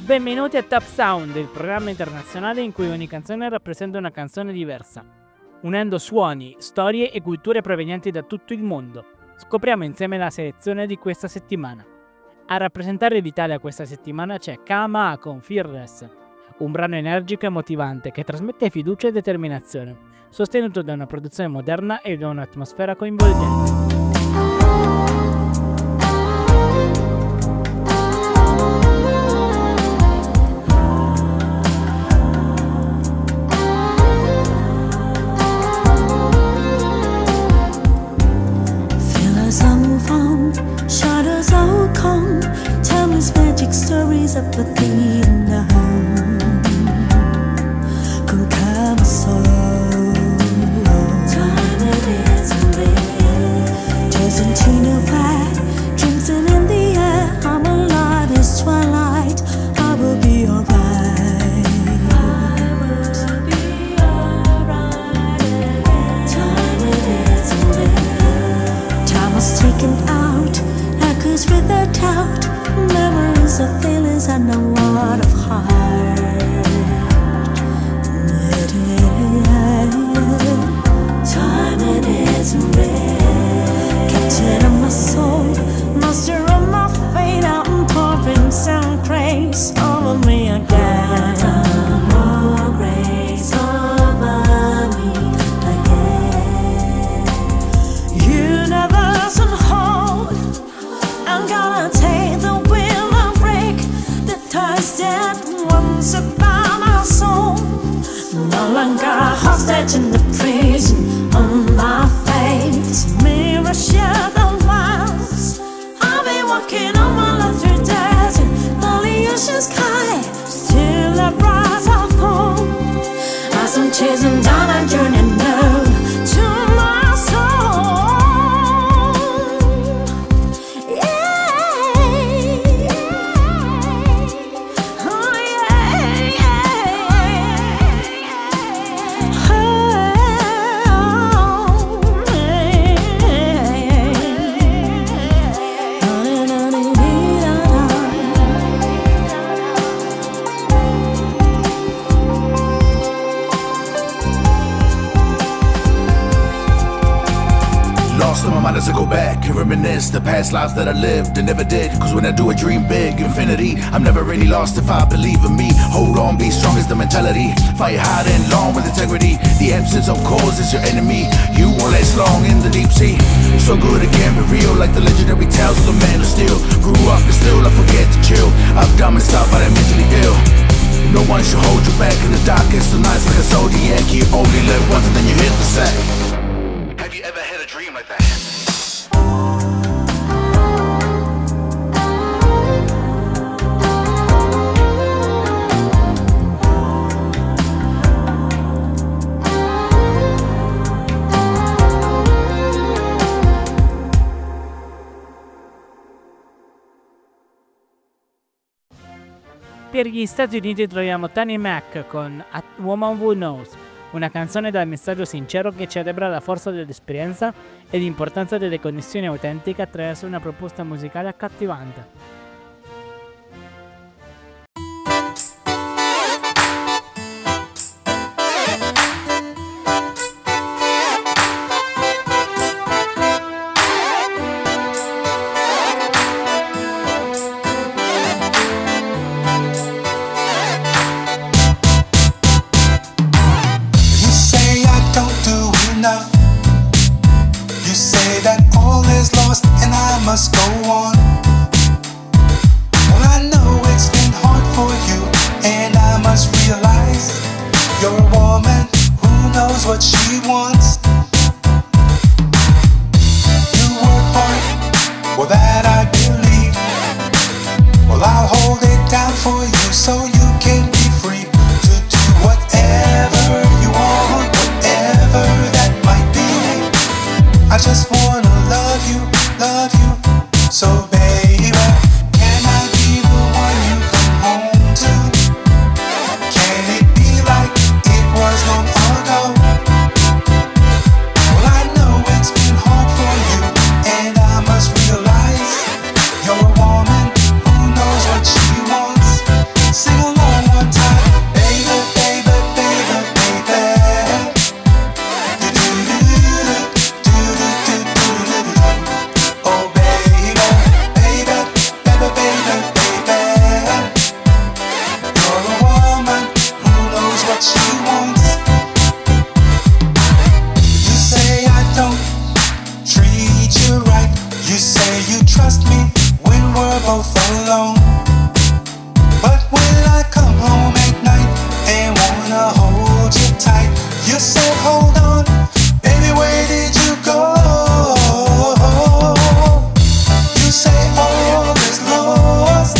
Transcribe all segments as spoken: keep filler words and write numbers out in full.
Benvenuti a Top Sound, il programma internazionale in cui ogni canzone rappresenta una canzone diversa, unendo suoni, storie e culture provenienti da tutto il mondo. Scopriamo insieme la selezione di questa settimana. A rappresentare l'Italia questa settimana c'è Kama con Fearless, un brano energico e motivante che trasmette fiducia e determinazione, sostenuto da una produzione moderna e da un'atmosfera coinvolgente. Shadows all come, timeless magic stories of a thing in the home. Con Kama soul, time it is red. Chosen to know why, crimson in the air. I'm alive this twilight. I will be alright. I will be alright. Time it is red. Time was taken out. Cause without doubt, memories of feelings and a lot of heart. Time it is red. Captain of my soul, master of my fate. I'm pouring some grace over me again. More grace over me again. You never should hold. I'm gonna take the wheel and break the ties that once bound my soul. No longer a hostage in the prison on my fate. Mirror share the miles. I'll be walking on my life through desert, lonely ocean sky. Still I rise or fall as I'm chasing down a journey new to my soul. As I go back and reminisce the past lives that I lived and never did. Cause when I do I dream big, infinity. I'm never really lost if I believe in me. Hold on, be strong is the mentality. Fight hard and long with integrity. The absence of cause is your enemy. You won't last long in the deep sea. So good it can be real, like the legendary tales of the man who still grew up and still I forget to chill. I've done and stopped but I'm mentally ill. No one should hold you back in the darkest of nights like a zodiac. You only live once and then you hit the sack. Have you ever had a dream like that? Per gli Stati Uniti troviamo Tony Mac con A Woman Who Knows, una canzone dal messaggio sincero che celebra la forza dell'esperienza e l'importanza delle connessioni autentiche attraverso una proposta musicale accattivante. Must go on. You say you trust me when we're both alone, but when I come home at night and wanna hold you tight, you say hold on, baby, where did you go? You say all is lost.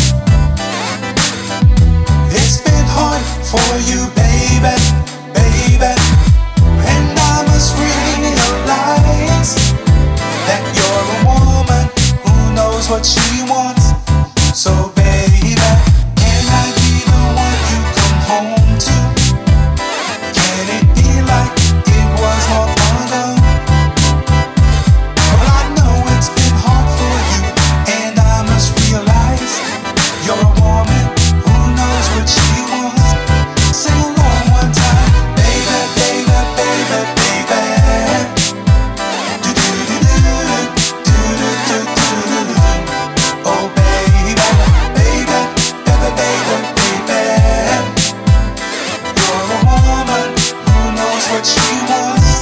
It's been hard for you, baby, baby, and I must realize that you're a woman who knows what she wants. So baby, can I be the one you come home to? Can it be like it was long ago? Well, I know it's been hard for you, and I must realize you're a woman who knows what she wants. Sing along one time, baby, baby, baby, baby. Do do do do do do do do do. Oh baby, baby, baby, baby, baby. You're a woman who knows what she wants.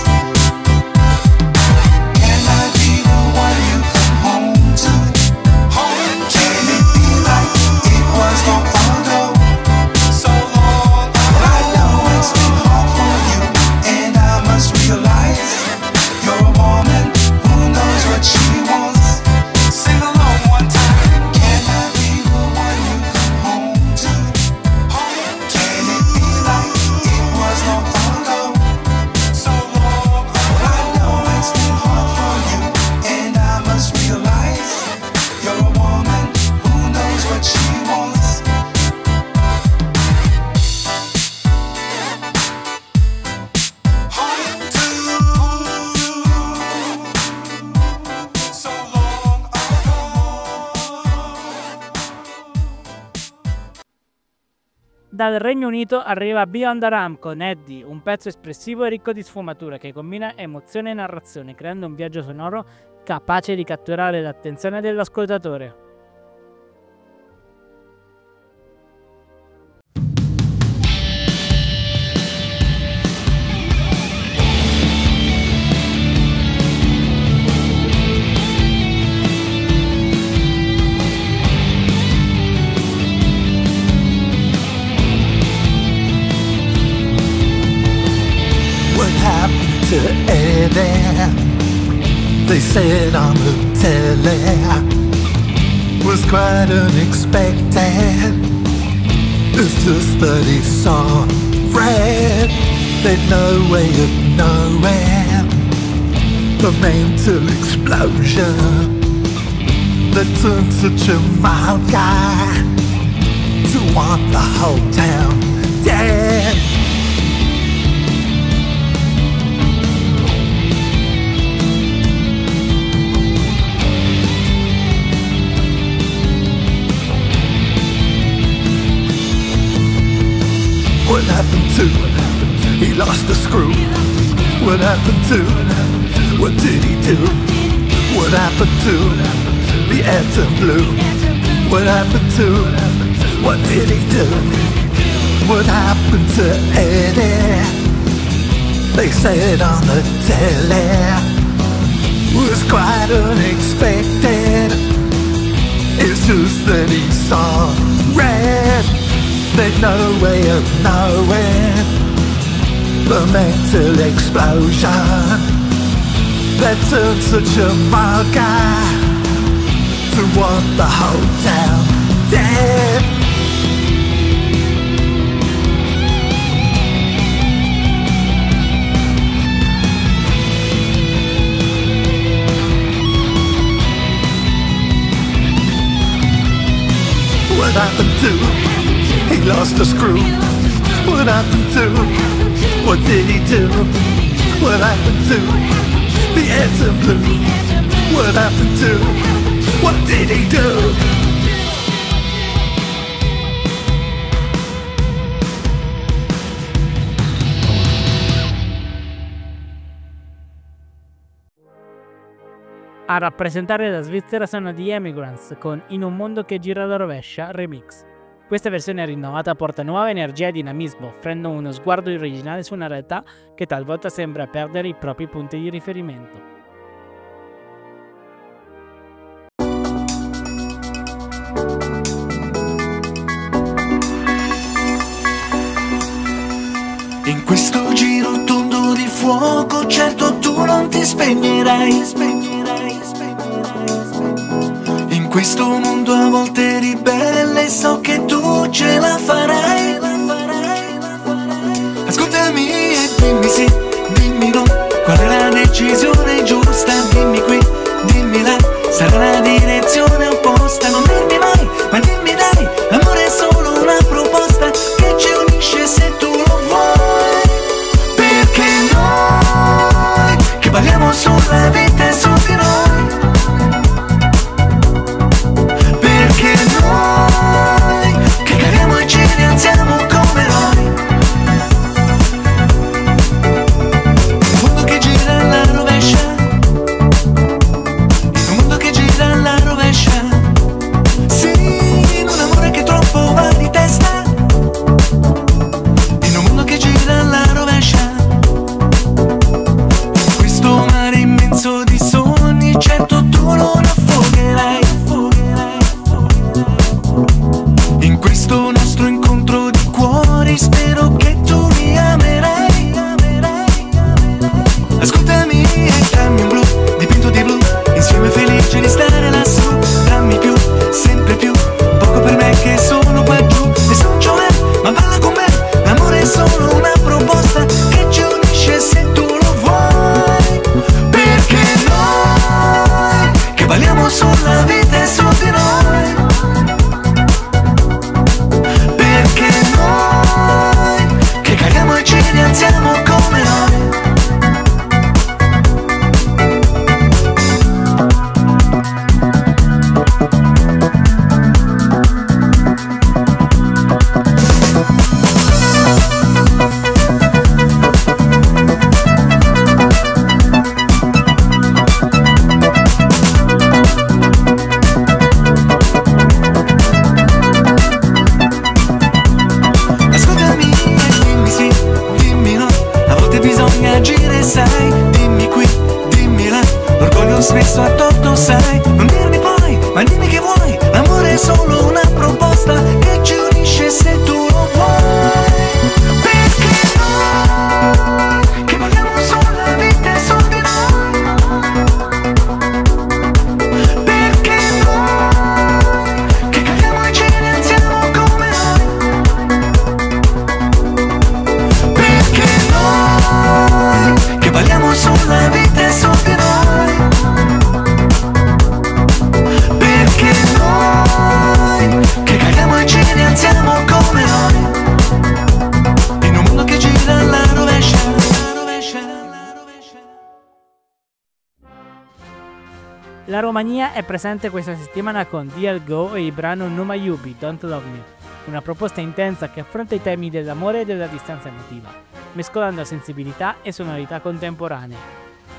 Can I be the one you come home to? Home to. Can it be like it was long ago? So long ago. Well, I know it's been hard for you, and I must realize you're a woman who knows what she wants. Sing along one time. Can I be the one you come home to? Home to. Can it be like it was long ago? So long ago. Well, I know it's been hard for you, and I must realize you're a woman who knows what she wants. Home to. So long ago. Dal Regno Unito arriva Beyond the Ram con Eddie, un pezzo espressivo e ricco di sfumature che combina emozione e narrazione, creando un viaggio sonoro capace di catturare l'attenzione dell'ascoltatore. What happened to Eddie? They said on the telly was quite unexpected. It's just that he saw red. They'd no way of knowing the mental explosion that turned such a mild guy to want the whole town dead. What happened to? He lost the screw. What happened to? What did he do? What happened to the atom blue? What happened to? What did he do? What happened to Eddie? They said on the telly was quite unexpected. It's just that he saw red. There's no way of knowing the mental explosion that turned such a mild guy to want the whole town dead. What happened to? He lost the screw. What happened to? What did he do? What happened to the atom blue? What happened to? What did he do? A rappresentare la Svizzera sono The Emigrants con In un mondo che gira alla rovescia remix. Questa versione rinnovata porta nuova energia e dinamismo, offrendo uno sguardo originale su una realtà che talvolta sembra perdere i propri punti di riferimento. fuoco, certo tu non ti spegnerai, spegnerai, spegnerai, spegnerai. In questo mondo a volte ribelle so che tu ce la farai, la farai, la farai. Ascoltami e dimmi sì, dimmi no, qual è la decisione giusta, dimmi qui, dimmi là, sarà la direzione opposta, non dirmi mai, ma dimmi dai, amore è solo una proposta che ci unisce se tu lo vuoi, perché noi che parliamo sulla vita e su di noi, perché noi che cadiamo e ci rialziamo come eroi. Un mondo che gira alla rovescia, un mondo che gira alla rovescia, sì, in un amore che troppo va di testa, in un mondo che gira alla rovescia, in questo mare immenso di sogni, certo tu non affogherai, affogherai, affogherai. In questo nostro incontro di cuori spero che tu mi amerai, amerai, amerai. Ascoltami e dammi un blu, dipinto di blu, insieme felici di stare lassù. Dammi più, sempre più, poco per me che sono qua giù. Nessun cioè, ma balla con me, l'amore è solo una proposta che ci unisce se tu lo vuoi, perché noi che balliamo sulla vita e su di noi, perché noi che cadiamo e ci rialziamo come noi. Ascoltami e dimmi sì, dimmi no, a volte bisogna agire, sai, dimmi qui, dimmi là, l'orgoglio spesso ha torto, sai, non dirmi poi, ma dimmi che vuoi, l'amore è solo una proposta che ci unisce se tu lo vuoi, perché noi che vogliamo sulla vita e su di noi, perché noi che cadiamo e ci rialziamo come noi, perché noi che balliamo sulla vita e su di noi, perché noi che cadiamo e ci rialziamo come noi, in un mondo che gira alla rovescia, alla rovescia, alla rovescia. La Romania è presente questa settimana con D L Go e il brano Numa Yubi, Don't Love Me, una proposta intensa che affronta i temi dell'amore e della distanza emotiva, mescolando sensibilità e sonorità contemporanee.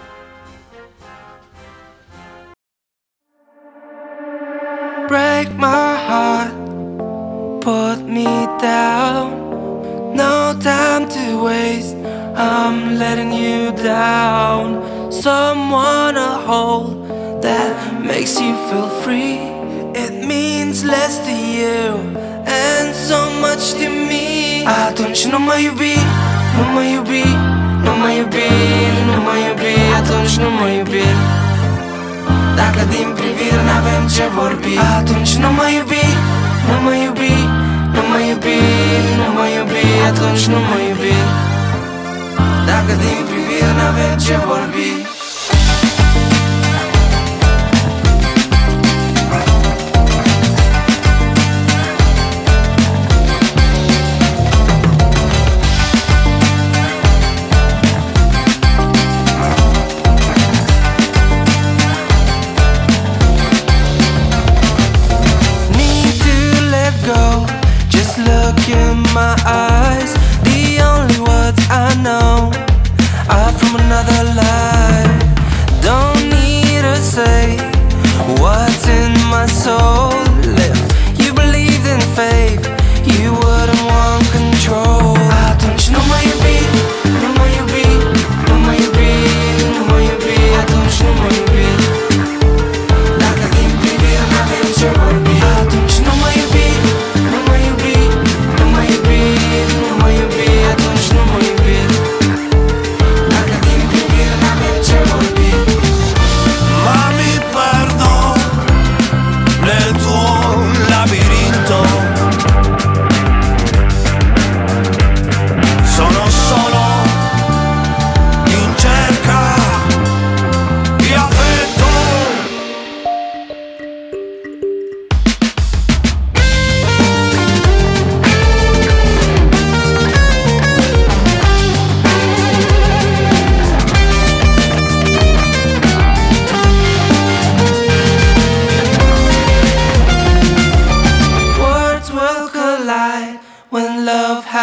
Break my heart, put me down. No time to waste, I'm letting you down. Someone to hold that makes you feel free. It means less to you and so much to me. I don't you know my you be, know my you be, know my you be, know my you be. I don't you know my you be. Dacă din privire n-avem ce vorbi, atunci nu mă iubi, nu mă iubi, nu mă iubi, nu mă iubi, atunci nu mă iubi. Dacă din privire n-avem ce vorbi. My eyes, the only words I know are from another life.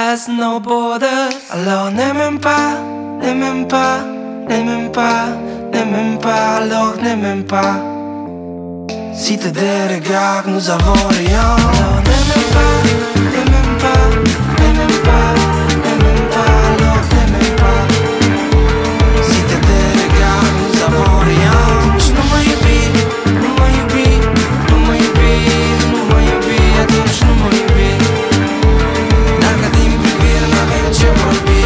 has no borders. Alors ne m'aime pas, ne m'aime pas, ne m'aime pas, ne m'aime pas, alors ne m'aime pas. Si te des regards, nous avons rien. Alors ne m'aime pas, ne m'aime pas, ne m'aime pas, ne m'aime pas, alors ne m'aime pas. Si te des regards, nous avons rien. Tu não me iubi, não me iubi, não me iubi, não me iubi, atunci nu mă iubi. Dacă din privire n-avem ce vorbi.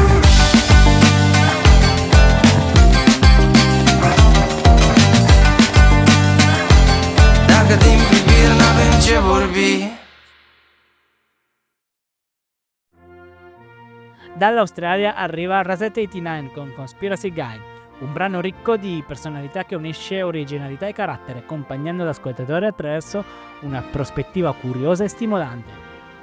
Dacă din privire n-avem ce vorbi. Dall'Australia arriva Rasette ottantanove con Conspiracy Guide, un brano ricco di personalità che unisce originalità e carattere, accompagnando l'ascoltatore attraverso una prospettiva curiosa e stimolante.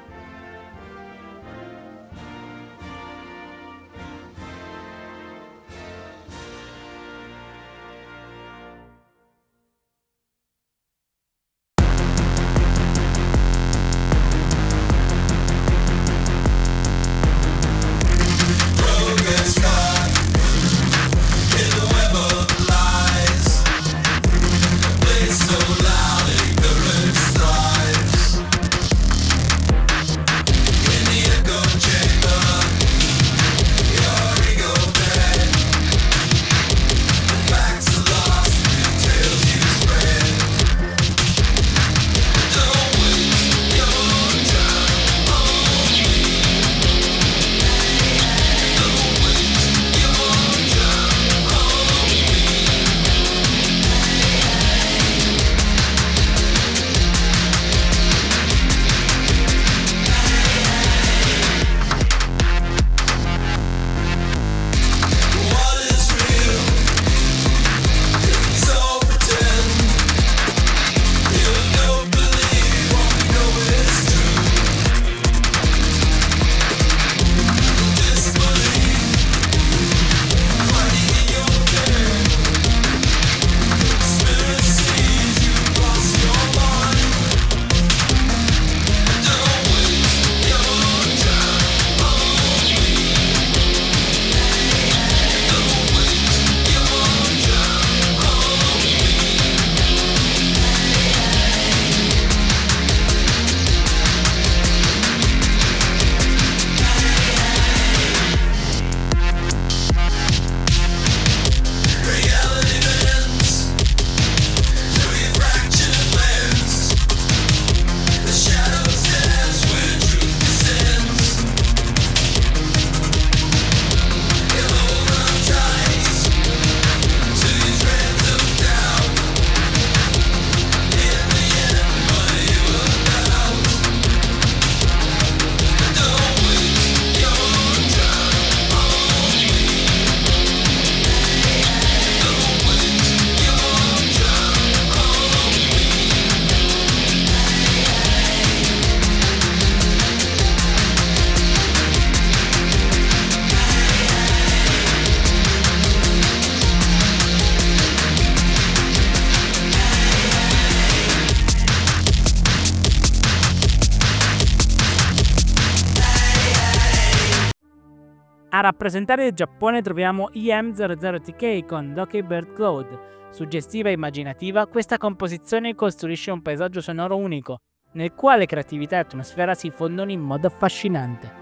A rappresentare il Giappone troviamo E M zero zero T K con Lucky Bird Cloud. Suggestiva e immaginativa, questa composizione costruisce un paesaggio sonoro unico, nel quale creatività e atmosfera si fondono in modo affascinante.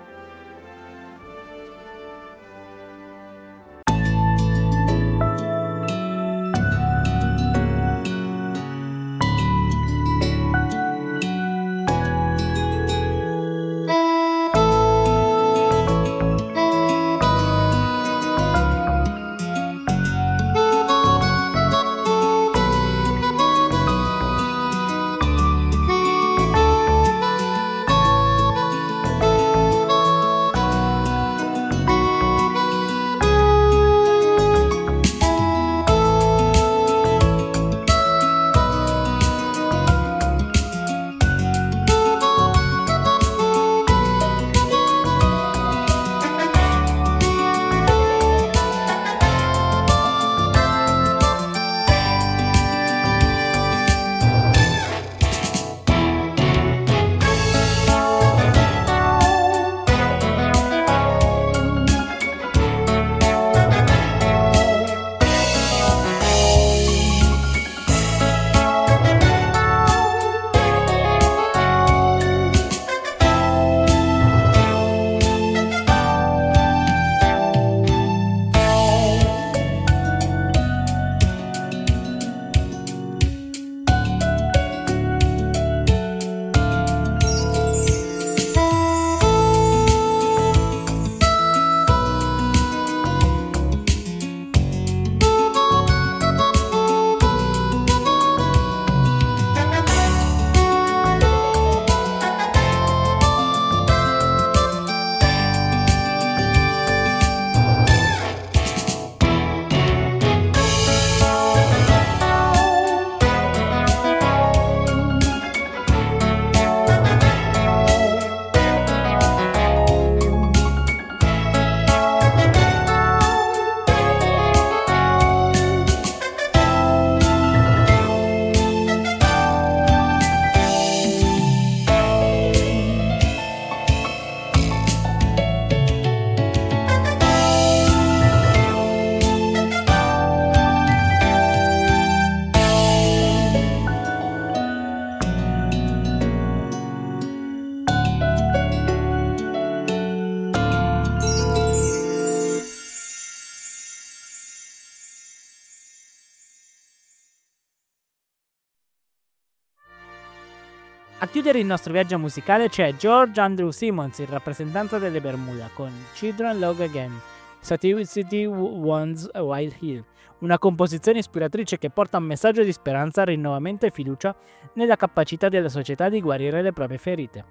A chiudere il nostro viaggio musicale c'è George Andrew Simmons, il rappresentante delle Bermuda, con Children Love Again, Sativity Wants a Wild Hill, una composizione ispiratrice che porta un messaggio di speranza, rinnovamento e fiducia nella capacità della società di guarire le proprie ferite.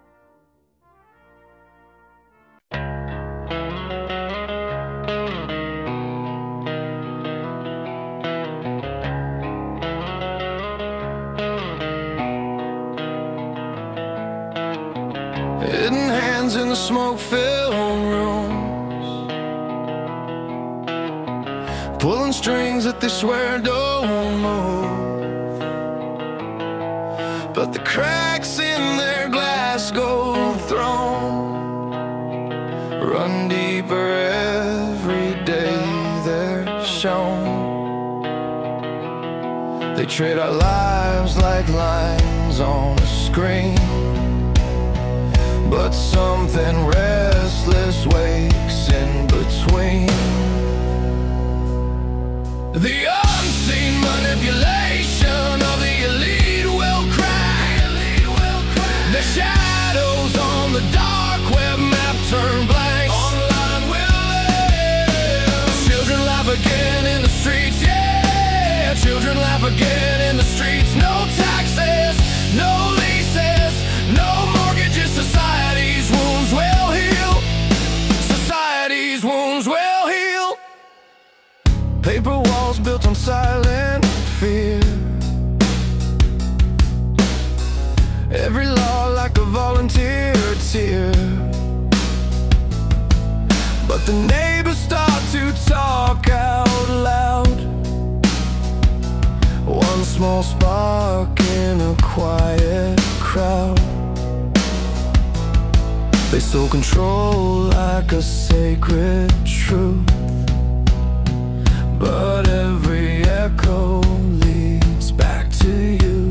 Hidden hands in the smoke-filled rooms, pulling strings that they swear don't move, but the cracks in their glass go thrown run deeper every day they're shown. They trade our lives like lines on a screen, but something restless wakes in between. The unseen manipulation of the elite will crack. The shadows on the dark web map turn blank. Online will live. Children laugh again in the streets, yeah. Children laugh again in the streets. No taxes, no leases, no mortgages. Society's wounds will heal. Society's wounds will heal. Paper walls built on silent fear. Every law like a volunteer tear. But the neighbors start to talk out loud. One small spark in a quiet crowd. They stole control like a sacred truth, but every echo leads back to you.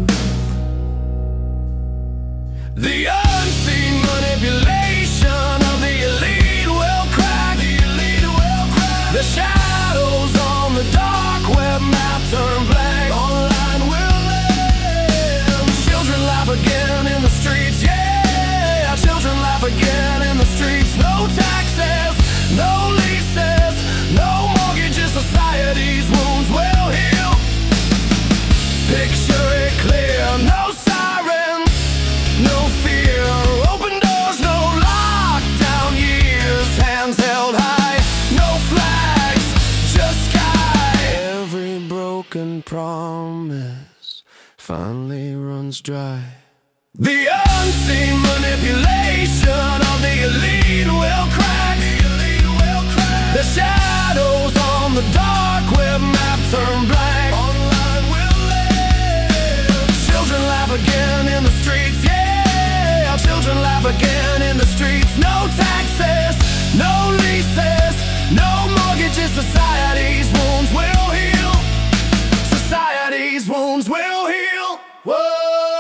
The unseen manipulation of the elite will crack. The elite will crack. The shadows on the dark web map turn blank. Online will live. Children laugh again in the streets, yeah. Children laugh again in the streets. No taxes, no leases, no mortgages. Society's wounds will heal. Picture it clear. No sirens, no fear. Open doors, no lockdown years. Hands held high, no flags, just sky. Every broken promise finally runs dry. The unseen manipulation of the elite will crack. The elite will crack. The shadows on the dark web map turn blank. Online will live. Children laugh again in the streets, yeah. Children laugh again in the streets. No taxes, no leases, no mortgages. Society's wounds will heal. Society's wounds will heal. Whoa.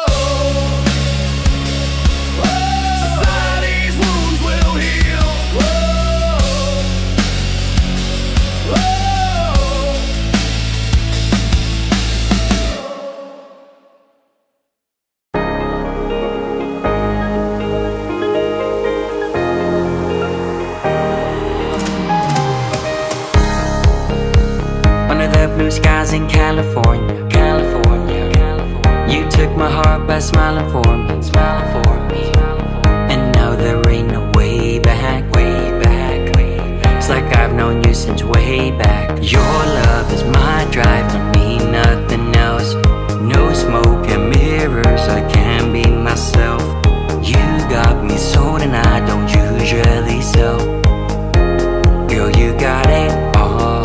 Blue skies in California, California, California. You took my heart by smiling for me, smiling for me. And now there ain't no way back, way back, way back. It's like I've known you since way back. Your love is my drive, to me nothing else. No smoke and mirrors, I can't be myself. You got me sold and I don't usually sell. Girl, you got it all.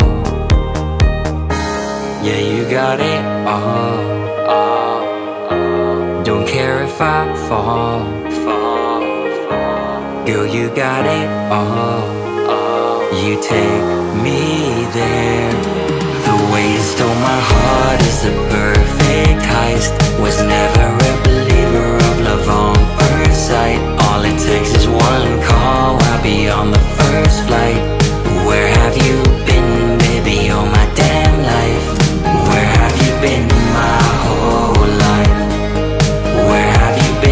Yeah, you got it all, all, all. Don't care if I fall, fall, fall. Girl, you got it all, all. You take me there. The way you stole my heart is the perfect heist. Was never a believer of love on first sight. All it takes is one call, I'll be on the first flight. Where have you been, baby, all my damn life? Where have you been my whole life? Where have you been?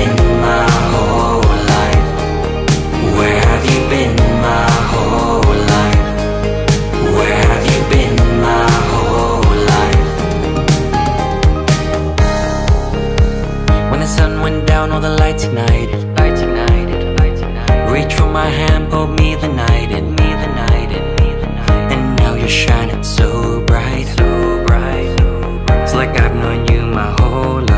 on, all the lights ignited. Lights ignited. Lights ignited. Reach for my hand, pulled me the night in. Me the night in. Me the night. And now you're shining so bright. So bright. It's like I've known you my whole life.